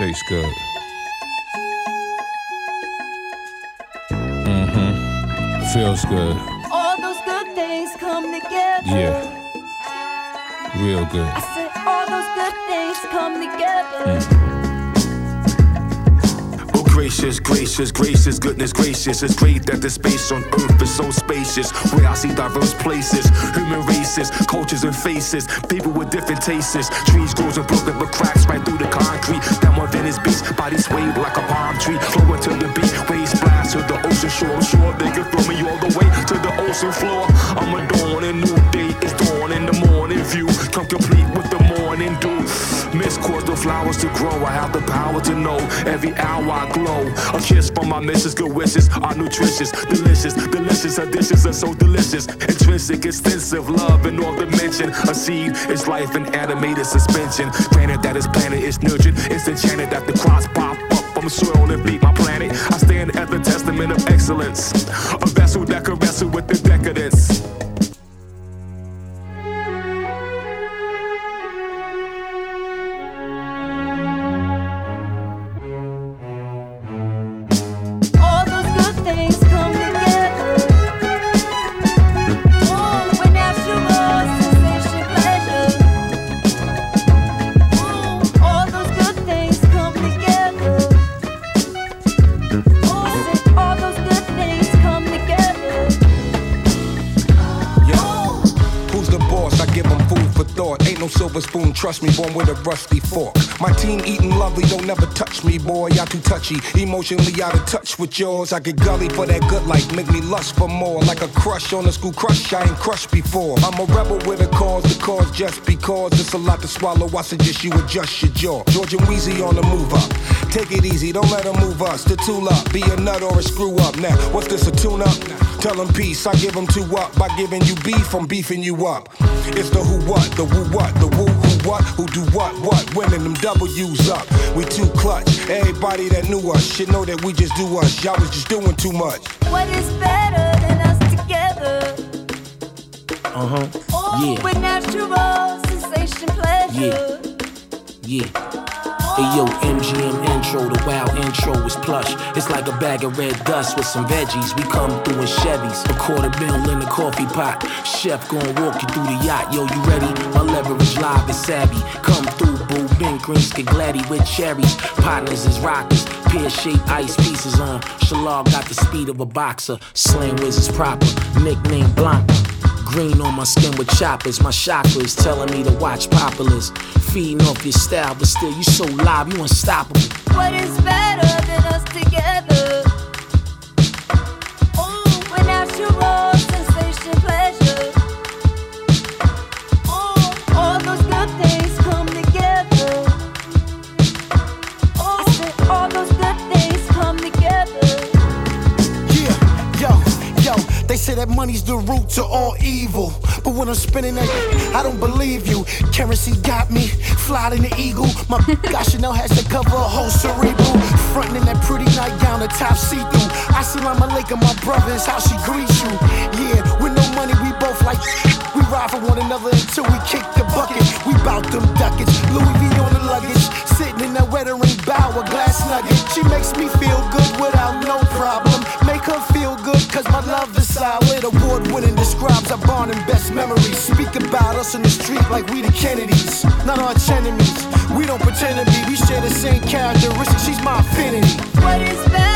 tastes good. Feels good. All those good things come together. Yeah. Real good. I said all those good things come together. Oh, gracious, gracious, gracious, goodness gracious. It's great that the space on earth is so spacious. Where I see diverse places, human races, cultures and faces, people with different tastes. Trees grows and broken but cracks right through the concrete. Down on Venice Beach, bodies wave like a palm tree. Flowing to the beat, waves blast to the ocean shore. I'm sure they can throw me all the way to the ocean floor. I'm a dawn, a new day is dawn in the morning view. Come complete with the morning dew. Miss course the flowers to grow. I have the power to know every hour I glow. A kiss from my missus, good wishes are nutritious, delicious, delicious. Her dishes are so delicious. Intrinsic, extensive love in all dimension. A seed is life in animated suspension. Granted that its planet is nurtured, it's enchanted that the crops pop up from soil and beat my planet. I stand at the testament of excellence, a vessel that can wrestle with the decadence. Silver spoon, trust me, born with a rusty fork. My team eating lovely, don't never touch me, boy. Y'all too touchy, emotionally out of touch with yours. I get gully for that good life, make me lust for more. Like a crush on a school crush, I ain't crushed before. I'm a rebel with a cause, the cause just because it's a lot to swallow. I suggest you adjust your jaw. George and Weezy on the move up. Take it easy, don't let them move us to tool up. Be a nut or a screw up. Now, what's this, a tune up? Tell them peace, I give them two up. By giving you beef, I'm beefing you up. It's the who what, the woo what, the woo who what, who do what, winning them W's up. We too clutch, everybody that knew us should know that we just do us. Y'all was just doing too much. What is better than us together? Yeah. With natural sensation, pleasure. Yeah. Hey yo, MGM intro, the wild intro is plush. It's like a bag of red dust with some veggies. We come through in Chevys, $250 in the coffee pot. Chef gon' walk you through the yacht. Yo, you ready? My leverage live is savvy. Come through, boo, Ben Green, Skagladdy with cherries. Partners is rockers, pear-shaped ice pieces on. Shalal got the speed of a boxer. Slang Wiz is proper, nickname Blanca. Green on my skin with choppers. My chakras telling me to watch Populars. Feeding off your style, but still you so live, you unstoppable. What is better than us together? With natural sensation, pleasure. All those good things come together. I said all those good things come together. Yeah, yo, they say that money's the root to all evil. But when I'm spinning that, I don't believe you. Currency got me, flying in the eagle. My gosh, Chanel has to cover a whole cerebral. Frontin' in that pretty nightgown, the top see-through. Assalamu alaikum, my brother, is how she greets you. Yeah, with no money, we both like. We ride for one another until we kick the bucket. We bout them ducats, Louis V on the luggage. Sitting in that wettering bow, a glass nugget. She makes me feel good without no problem. Make her feel good, cause my love is solid. Award-winning describes our bond and best memories. Speak about us in the street like we the Kennedys. Not arch enemies, we don't pretend to be. We share the same characteristics, she's my affinity. What is better?